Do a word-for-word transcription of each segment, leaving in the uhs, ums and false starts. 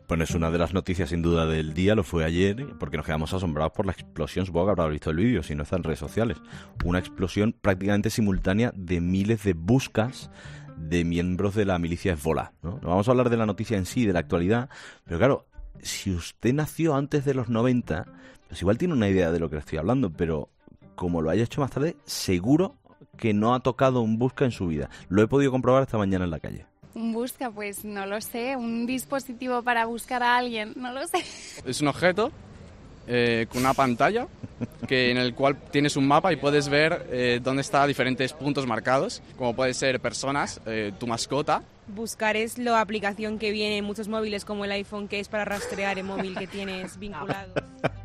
Bueno, es una de las noticias sin duda del día, lo fue ayer, porque nos quedamos asombrados por la explosión, supongo que habrás visto el vídeo, si no está en redes sociales. Una explosión prácticamente simultánea de miles de buscas de miembros de la milicia Hezbollah, ¿no? No vamos a hablar de la noticia en sí, de la actualidad, pero claro, si usted nació antes de los noventa, pues igual tiene una idea de lo que le estoy hablando, pero como lo haya hecho más tarde, seguro que no ha tocado un busca en su vida. Lo he podido comprobar esta mañana en la calle. Un busca, pues no lo sé, un dispositivo para buscar a alguien, no lo sé. Es un objeto eh, con una pantalla que en el cual tienes un mapa y puedes ver eh, dónde están diferentes puntos marcados, como puede ser personas, eh, tu mascota. Buscar es la aplicación que viene en muchos móviles como el iPhone, que es para rastrear el móvil que tienes vinculado.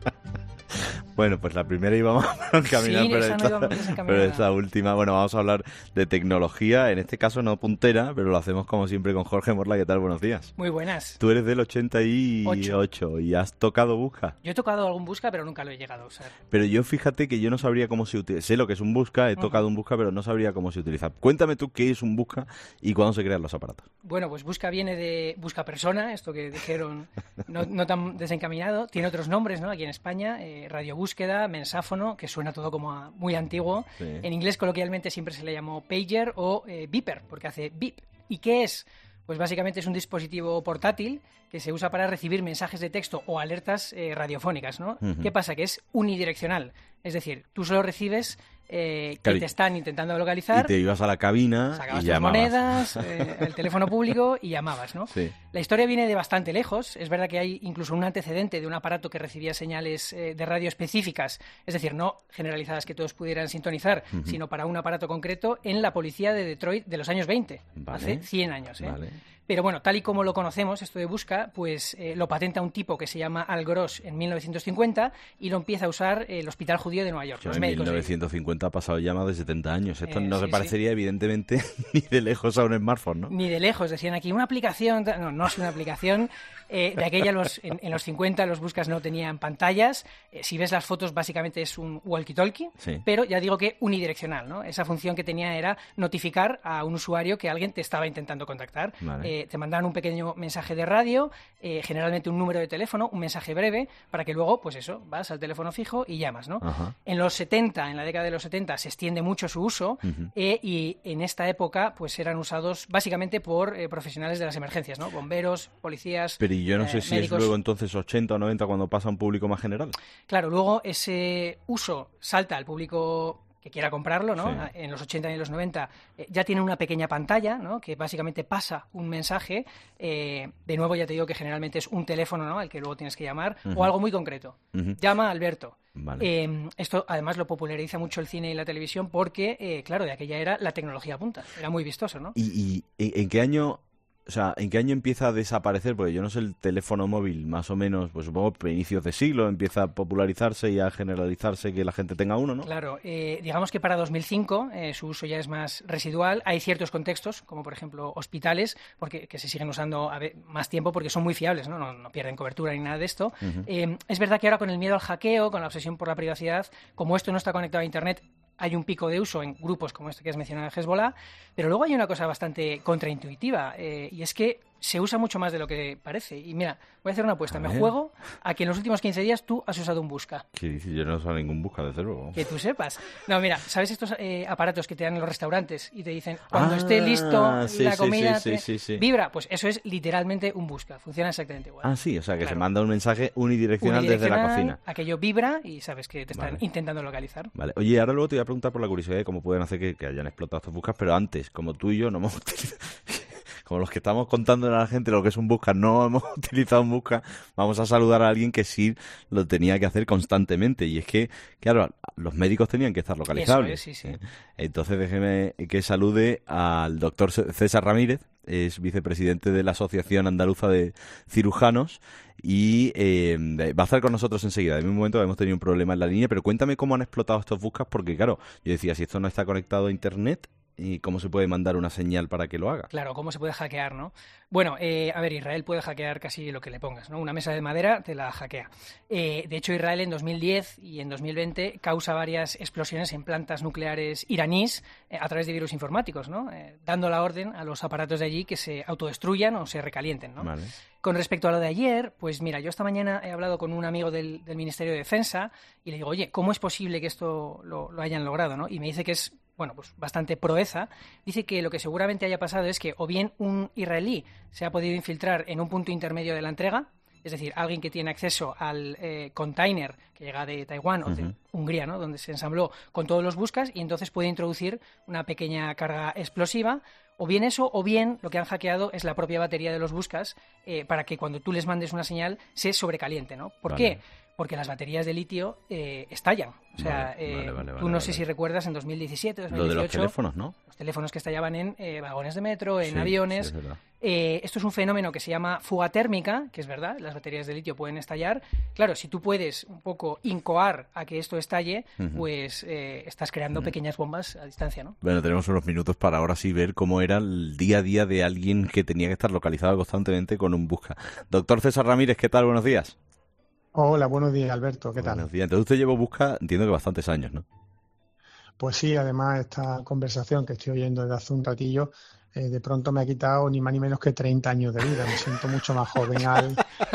Bueno, pues la primera íbamos a caminar, sí, pero, esa esta, no íbamos a pero esta última, bueno, vamos a hablar de tecnología, en este caso no puntera, pero lo hacemos como siempre con Jorge Morla. ¿Qué tal? Buenos días. Muy buenas. Tú eres del ochenta y ocho Ocho. y has tocado busca. Yo he tocado algún busca, pero nunca lo he llegado a usar. Pero yo fíjate que yo no sabría cómo se utiliza. Sé lo que es un busca, he tocado uh-huh. un busca, pero no sabría cómo se utiliza. Cuéntame tú qué es un busca y cuándo se crean los aparatos. Bueno, pues busca viene de busca persona, esto que dijeron no, no tan desencaminado. Tiene otros nombres, ¿no? Aquí en España, eh, radiobúsqueda, mensáfono, que suena todo como a muy antiguo. Sí. En inglés coloquialmente siempre se le llamó pager o eh, beeper, porque hace beep. ¿Y qué es? Pues básicamente es un dispositivo portátil que se usa para recibir mensajes de texto o alertas eh, radiofónicas, ¿no? Uh-huh. ¿Qué pasa? Que es unidireccional. Es decir, tú solo recibes eh, que Cari- te están intentando localizar. Y te ibas a la cabina sacabas y tus llamabas. monedas, eh, el teléfono público y llamabas, ¿no? Sí. La historia viene de bastante lejos. Es verdad que hay incluso un antecedente de un aparato que recibía señales eh, de radio específicas, es decir, no generalizadas que todos pudieran sintonizar, uh-huh. sino para un aparato concreto en la policía de Detroit de los años veinte, vale. hace cien años. ¿eh? Vale. Pero bueno, tal y como lo conocemos, esto de busca, pues eh, lo patenta un tipo que se llama Al Gross en mil novecientos cincuenta y lo empieza a usar el Hospital Judío de Nueva York. Yo los en médicos mil novecientos cincuenta ha pasado ya más de setenta años. Esto eh, no sí, se parecería, sí. evidentemente, ni de lejos a un smartphone, ¿no? Ni de lejos. Decían aquí, una aplicación... No, no es una aplicación. Eh, de aquella, los, en, en los cincuenta, los buscas no tenían pantallas. Eh, si ves las fotos, básicamente es un walkie-talkie. Sí. Pero ya digo que unidireccional, ¿no? Esa función que tenía era notificar a un usuario que alguien te estaba intentando contactar. Vale. Eh, te mandaban un pequeño mensaje de radio, eh, generalmente un número de teléfono, un mensaje breve, para que luego, pues eso, vas al teléfono fijo y llamas, ¿no? Ajá. En los setenta, en la década de los setenta, se extiende mucho su uso uh-huh. eh, y en esta época, pues eran usados básicamente por eh, profesionales de las emergencias, ¿no? Bomberos, policías, Pero y yo no sé eh, si médicos. Es luego entonces ochenta o noventa cuando pasa a un público más general. Claro, luego ese uso salta al público que quiera comprarlo, ¿no? Sí. En los ochenta y en los noventa eh, ya tiene una pequeña pantalla, ¿no? Que básicamente pasa un mensaje. Eh, de nuevo ya te digo que generalmente es un teléfono, ¿no? Al que luego tienes que llamar, uh-huh. o algo muy concreto. Uh-huh. Llama a Alberto. Vale. Eh, esto además lo populariza mucho el cine y la televisión porque, eh, claro, de aquella era la tecnología punta. Era muy vistoso, ¿no? ¿Y, y en qué año... O sea, ¿en qué año empieza a desaparecer? Porque yo no sé el teléfono móvil, más o menos, pues supongo que a inicios de siglo empieza a popularizarse y a generalizarse que la gente tenga uno, ¿no? Claro, eh, digamos que para dos mil cinco eh, su uso ya es más residual. Hay ciertos contextos, como por ejemplo hospitales, porque que se siguen usando a ver, más tiempo porque son muy fiables, ¿no? No, no pierden cobertura ni nada de esto. Uh-huh. Eh, es verdad que ahora con el miedo al hackeo, con la obsesión por la privacidad, como esto no está conectado a Internet, hay un pico de uso en grupos como este que has mencionado de Hezbollah, pero luego hay una cosa bastante contraintuitiva, eh, y es que se usa mucho más de lo que parece. Y mira, voy a hacer una apuesta. A Me ver. juego a que en los últimos quince días tú has usado un busca. ¿Qué dices? Yo no he usado ningún busca, desde luego. Que tú sepas. No, mira, ¿sabes estos eh, aparatos que te dan en los restaurantes y te dicen cuando ah, esté listo sí, la sí, comida sí, te... sí, sí, sí. vibra? Pues eso es literalmente un busca. Funciona exactamente igual. Ah, sí, o sea que claro. se manda un mensaje unidireccional, unidireccional desde la cocina. Aquello vibra y sabes que te están vale. intentando localizar. Vale. Oye, ahora luego te voy a preguntar por la curiosidad de cómo pueden hacer que, que hayan explotado estos buscas, pero antes, como tú y yo no hemos utilizado... Como los que estamos contando a la gente lo que es un busca, no hemos utilizado un busca, vamos a saludar a alguien que sí lo tenía que hacer constantemente. Y es que, claro, los médicos tenían que estar localizables. Eso es, sí, sí. Entonces déjeme que salude al doctor César Ramírez, es vicepresidente de la Asociación Andaluza de Cirujanos y eh, va a estar con nosotros enseguida. En un momento hemos tenido un problema en la línea, pero cuéntame cómo han explotado estos buscas, porque claro, yo decía, si esto no está conectado a Internet... ¿Y cómo se puede mandar una señal para que lo haga? Claro, ¿cómo se puede hackear, no? Bueno, eh, a ver, Israel puede hackear casi lo que le pongas, ¿no? Una mesa de madera te la hackea. Eh, de hecho, Israel en dos mil diez y en dos mil veinte causa varias explosiones en plantas nucleares iraníes eh, a través de virus informáticos, ¿no? Eh, dando la orden a los aparatos de allí que se autodestruyan o se recalienten, ¿no? Vale. Con respecto a lo de ayer, pues mira, yo esta mañana he hablado con un amigo del, del Ministerio de Defensa y le digo, oye, ¿cómo es posible que esto lo, lo hayan logrado, ¿no? Y me dice que es, bueno, pues bastante proeza. Dice que lo que seguramente haya pasado es que o bien un israelí se ha podido infiltrar en un punto intermedio de la entrega, es decir, alguien que tiene acceso al eh, container que llega de Taiwán o de uh-huh. Hungría, ¿no? Donde se ensambló con todos los buscas y entonces puede introducir una pequeña carga explosiva. O bien eso, o bien lo que han hackeado es la propia batería de los buscas eh, para que cuando tú les mandes una señal se sobrecaliente, ¿no? ¿Por vale. qué? Porque las baterías de litio eh, estallan. O sea, vale, eh, vale, vale, tú no vale, sé vale. si recuerdas en dos mil diecisiete, dos mil dieciocho... Lo de los teléfonos, ¿no? Los teléfonos que estallaban en eh, vagones de metro, en sí, aviones... Sí, es verdad. Eh, esto es un fenómeno que se llama fuga térmica, que es verdad, las baterías de litio pueden estallar. Claro, si tú puedes un poco incoar a que esto estalle, uh-huh. pues eh, estás creando uh-huh. pequeñas bombas a distancia, ¿no? Bueno, tenemos unos minutos para ahora sí ver cómo era el día a día de alguien que tenía que estar localizado constantemente con un busca. Doctor César Ramírez, ¿qué tal? Buenos días. Hola, buenos días, Alberto, ¿qué tal? Buenos días. Entonces usted llevó busca, entiendo que bastantes años, ¿no? Pues sí, además esta conversación que estoy oyendo desde hace un ratillo, eh, de pronto me ha quitado ni más ni menos que treinta años de vida. Me siento mucho más joven al,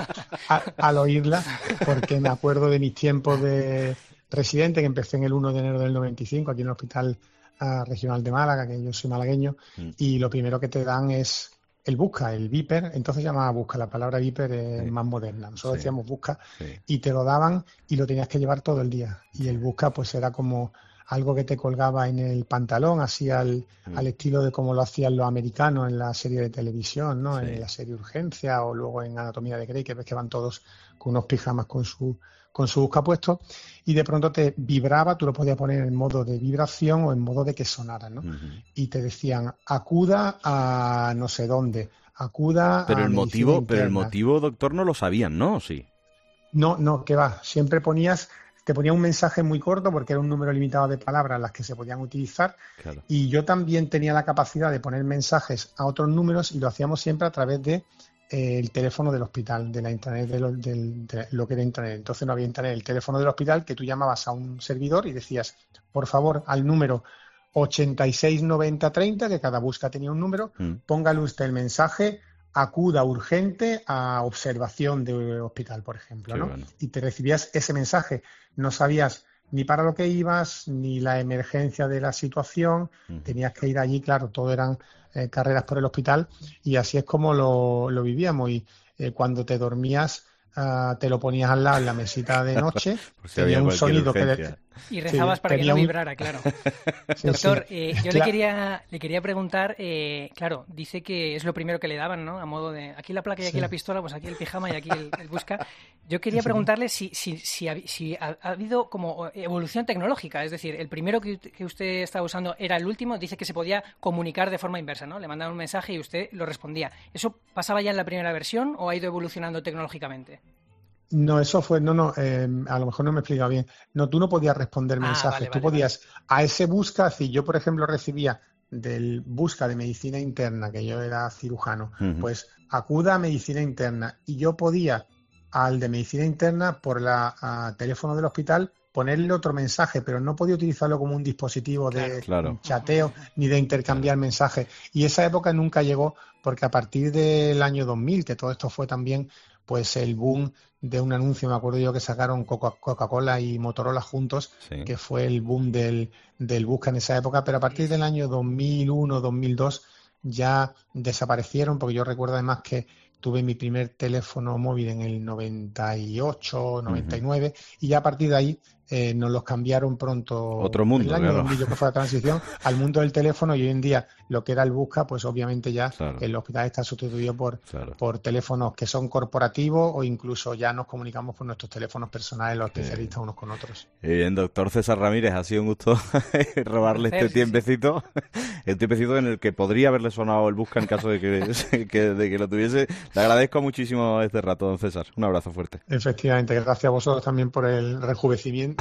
a, al oírla, porque me acuerdo de mis tiempos de residente, que empecé en el uno de enero del noventa y cinco, aquí en el Hospital uh, Regional de Málaga, que yo soy malagueño, mm. y lo primero que te dan es el busca, el Viper. Entonces se llamaba busca, la palabra Viper es sí. más moderna. Nosotros sí. decíamos busca, sí. y te lo daban y lo tenías que llevar todo el día. Y el busca pues era como algo que te colgaba en el pantalón, así al, mm. al estilo de como lo hacían los americanos en la serie de televisión, ¿no? Sí. En la serie Urgencia o luego en Anatomía de Grey, que ves que van todos con unos pijamas con su con su busca puesto, y de pronto te vibraba, tú lo podías poner en modo de vibración o en modo de que sonara, ¿no? Uh-huh. Y te decían, acuda a no sé dónde, acuda pero a el motivo interna. Pero el motivo, doctor, no lo sabían, ¿no? Sí. No, no, que va, siempre ponías... Te ponía un mensaje muy corto porque era un número limitado de palabras las que se podían utilizar, claro. Y yo también tenía la capacidad de poner mensajes a otros números y lo hacíamos siempre a través de eh, el teléfono del hospital, de la intranet, de lo, del, de lo que era intranet. Entonces no había intranet, el teléfono del hospital que tú llamabas a un servidor y decías, por favor, al número ochenta y seis noventa treinta, que cada busca tenía un número, mm. póngale usted el mensaje, acuda urgente a observación de hospital, por ejemplo, ¿no? Bueno. Y te recibías ese mensaje. No sabías ni para lo que ibas, ni la emergencia de la situación. Uh-huh. Tenías que ir allí, claro, todo eran eh, carreras por el hospital y así es como lo, lo vivíamos. Y eh, cuando te dormías, uh, te lo ponías al lado en la mesita de noche, si tenía un sonido urgencia. que... De... Y rezabas sí, para que no vibrara, un... claro. Sí, Doctor, sí. Eh, yo claro. le quería le quería preguntar, eh, claro, dice que es lo primero que le daban, ¿no? A modo de, aquí la placa y aquí sí. la pistola, pues aquí el pijama y aquí el, el busca. Yo quería sí, preguntarle si si, si, ha, si ha, ha habido como evolución tecnológica, es decir, el primero que, que usted estaba usando era el último, dice que se podía comunicar de forma inversa, ¿no? Le mandaban un mensaje y usted lo respondía. ¿Eso pasaba ya en la primera versión o ha ido evolucionando tecnológicamente? No, eso fue, no, no, eh, a lo mejor no me he explicado bien. No, tú no podías responder ah, mensajes, vale, tú vale, podías vale. a ese busca, si yo por ejemplo recibía del busca de medicina interna, que yo era cirujano, uh-huh. pues acuda a medicina interna y yo podía al de medicina interna por la teléfono del hospital ponerle otro mensaje, pero no podía utilizarlo como un dispositivo de claro. chateo ni de intercambiar mensajes. Y esa época nunca llegó porque a partir del año dos mil, que todo esto fue también pues el boom de un anuncio, me acuerdo yo que sacaron Coca- Coca-Cola y Motorola juntos, sí. que fue el boom del, del busca en esa época, pero a partir del año dos mil uno, dos mil dos ya desaparecieron, porque yo recuerdo además que tuve mi primer teléfono móvil en el noventa y ocho, noventa y nueve, uh-huh. y ya a partir de ahí eh, nos los cambiaron pronto. Otro mundo, el año claro. dos mil, que fue la transición al mundo del teléfono, y hoy en día lo que era el busca, pues obviamente ya claro. el hospital está sustituido por, claro. por teléfonos que son corporativos o incluso ya nos comunicamos por nuestros teléfonos personales, los especialistas unos con otros. Bien, doctor César Ramírez, ha sido un gusto robarle este tiempecito, el tiempecito en el que podría haberle sonado el busca en caso de que, que, de que lo tuviese. Le agradezco muchísimo este rato, don César. Un abrazo fuerte. Efectivamente, gracias a vosotros también por el rejuvenecimiento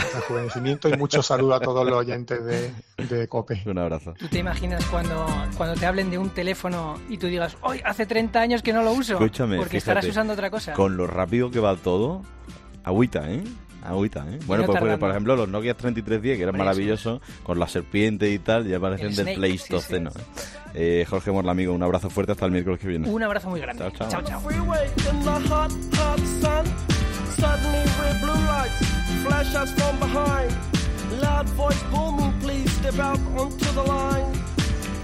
rejuvenecimiento y mucho saludo a todos los oyentes de, de COPE. Un abrazo. ¿Tú te imaginas cuando, cuando te hablen de un teléfono y tú digas, hoy hace treinta años que no lo uso? Escúchame, porque fíjate, estarás usando otra cosa. Con lo rápido que va todo, agüita, ¿eh? Agüita, ¿eh? Bueno, pues, por, por ejemplo, los Nokia treinta y tres diez, que eran maravillosos, con la serpiente y tal, ya parecen del Snake, Pleistoceno. sí, sí. Eh, Jorge Morla, amigo, un abrazo fuerte hasta el miércoles que viene. Un abrazo muy grande. Chao, chao. Chao, chao. Loud voice booming, please step out